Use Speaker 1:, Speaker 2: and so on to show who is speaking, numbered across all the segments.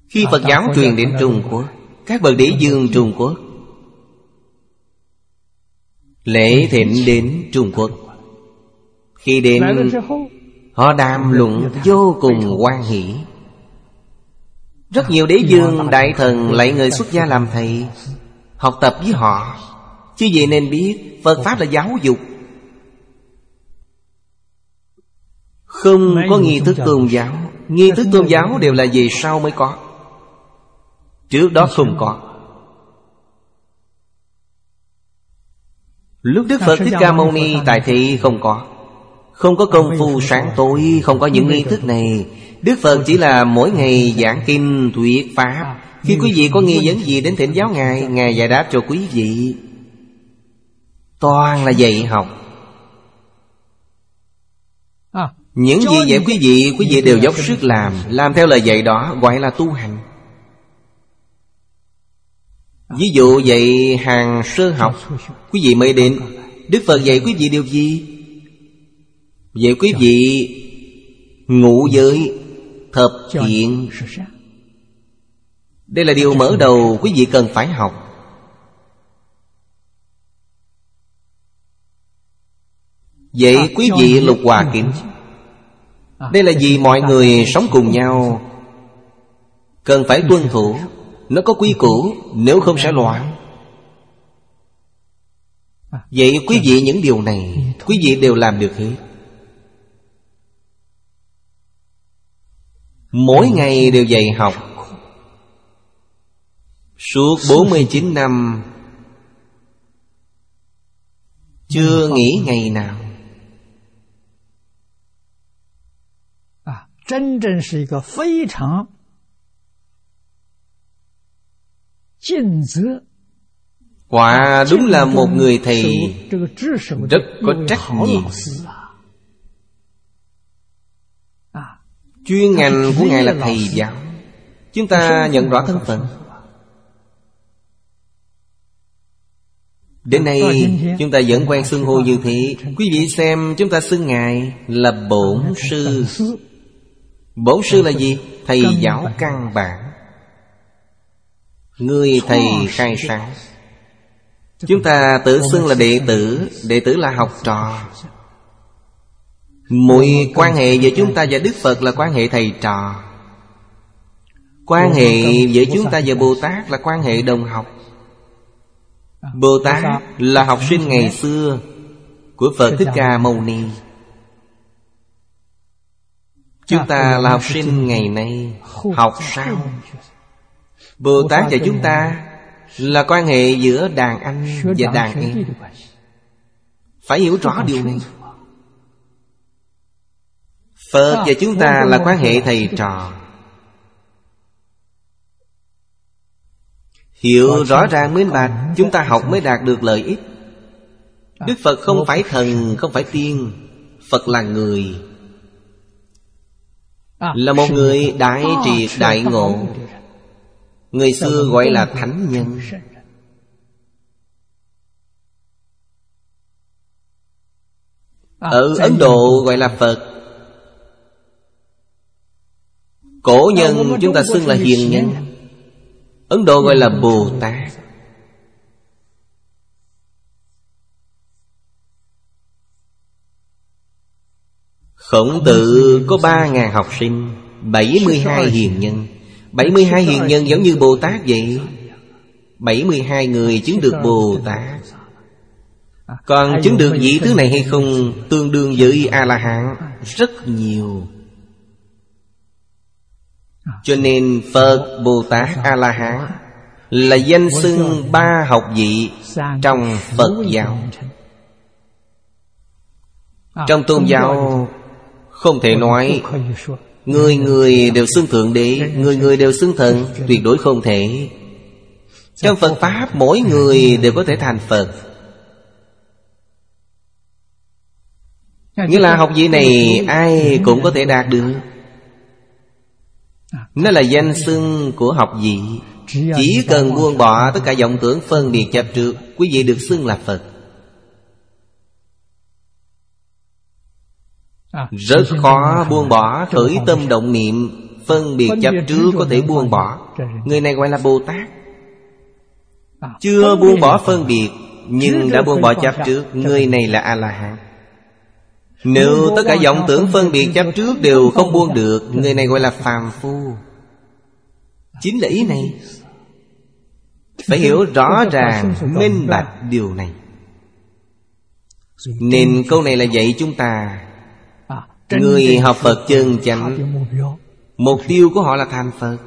Speaker 1: Khi Phật giáo truyền đến Trung Quốc, các bậc đế dương Trung Quốc lễ thịnh đến Trung Quốc. Khi đến, họ đàm luận vô cùng hoan hỷ. Rất nhiều đế dương đại thần lại người xuất gia làm thầy, học tập với họ. Chứ vậy nên biết Phật Pháp là giáo dục, không có nghi thức tôn giáo. Nghi thức tôn giáo đều là về sau mới có, trước đó không có. Lúc Đức Phật Thích Ca Mâu Ni tại thị không có. Không có công phu sáng tối, không có những nghi thức này. Đức Phật chỉ là mỗi ngày giảng kinh thuyết Pháp. Khi quý vị có nghi vấn gì đến thỉnh giáo Ngài, Ngài giải đáp cho quý vị. Toàn là dạy học. Những gì dạy quý vị đều dốc sức làm theo lời dạy đó, gọi là tu hành. Ví dụ dạy hàng sơ học, quý vị mới đến, Đức Phật dạy quý vị điều gì? Dạy quý vị ngũ giới, thập thiện. Đây là điều mở đầu quý vị cần phải học. Dạy quý vị Lục Hòa Kính. Đây là vì mọi người sống cùng nhau cần phải tuân thủ. Nó có quy củ, nếu không sẽ loạn. Vậy quý vị những điều này quý vị đều làm được hết. Mỗi ngày đều dạy học. Suốt 49 năm chưa nghỉ ngày nào. Quả đúng là một người thầy rất có trách nhiệm. Chuyên ngành của Ngài là thầy giáo. Chúng ta nhận rõ thân phận. Đến nay chúng ta vẫn quen xưng hô như thế. Quý vị xem, chúng ta xưng Ngài là Bổn Sư. Bổn Sư là gì? Thầy giáo căn bản, người thầy khai sáng. Chúng ta tự xưng là đệ tử. Đệ tử là học trò. Mối quan hệ giữa chúng ta và Đức Phật là quan hệ thầy trò. Quan hệ giữa chúng ta và Bồ Tát là quan hệ đồng học. Bồ Tát là học sinh ngày xưa của Phật Thích Ca Mâu Ni. Chúng ta là học sinh ngày nay, học sau. Bồ Tát và chúng ta là quan hệ giữa đàn anh và đàn em. Phải hiểu rõ điều này. Phật và chúng ta là quan hệ thầy trò. Hiểu rõ ràng minh bạch, chúng ta học mới đạt được lợi ích. Đức Phật không phải thần, không phải tiên. Phật là người, là một người đại triệt đại ngộ. Người xưa gọi là thánh nhân. Ở Ấn Độ gọi là Phật. Cổ nhân chúng ta xưng là hiền nhân. Ấn Độ gọi là Bồ Tát. Khổng Tử có 3.000 học sinh, 72 hiền nhân. 72 hiền nhân giống như Bồ Tát vậy. 72 người chứng được Bồ Tát. Còn chứng được vị thứ này hay không, tương đương với A-la-hán rất nhiều. Cho nên Phật, Bồ Tát, A-la-hán là danh xưng 3 học vị trong Phật giáo. Trong tôn giáo không thể nói người người đều xưng Thượng Đế, người người đều xưng Thần. Tuyệt đối không thể. Trong Phật Pháp mỗi người đều có thể thành Phật. Nghĩa là học vị này ai cũng có thể đạt được. Nó là danh xưng của học vị. Chỉ cần buông bỏ tất cả vọng tưởng phân biệt chấp trước, quý vị được xưng là Phật. Rất khó buông bỏ khởi tâm động niệm Phân biệt chấp trước có thể buông bỏ, người này gọi là Bồ Tát. Chưa buông bỏ phân biệt nhưng đã buông bỏ chấp trước, người này là A-la-hán. Nếu tất cả vọng tưởng phân biệt chấp trước đều không buông được, người này gọi là phàm phu. Chính là ý này. Phải hiểu rõ ràng, minh bạch điều này. Nên câu này là dạy chúng ta, người học Phật chân chánh, mục tiêu của họ là thành Phật.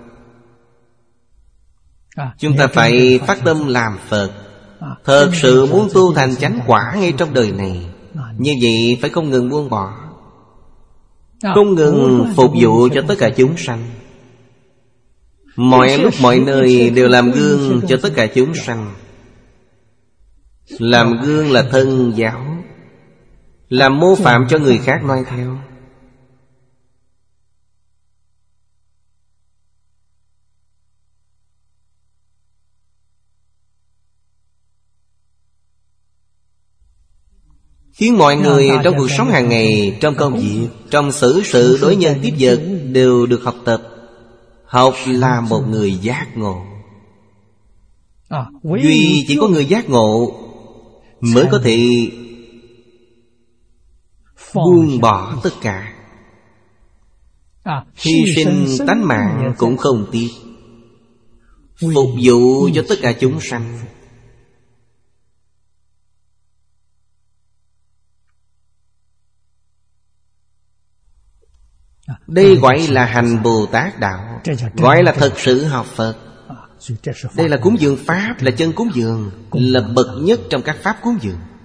Speaker 1: Chúng ta phải phát tâm làm Phật, thật sự muốn tu thành chánh quả ngay trong đời này. Như vậy phải không ngừng buông bỏ, không ngừng phục vụ cho tất cả chúng sanh. Mọi lúc mọi nơi đều làm gương cho tất cả chúng sanh. Làm gương là thân giáo, làm mô phạm cho người khác noi theo. Khiến mọi người trong cuộc sống hàng ngày, trong công việc, trong xử sự đối nhân tiếp vật đều được học tập. Học là một người giác ngộ. Duy chỉ có người giác ngộ mới có thể buông bỏ tất cả, hy sinh tánh mạng cũng không tiếc, phục vụ cho tất cả chúng sanh. Đây gọi là hành Bồ Tát Đạo, gọi là thật sự học Phật. Đây là cúng dường Pháp, là chân cúng dường, là bậc nhất trong các Pháp cúng dường.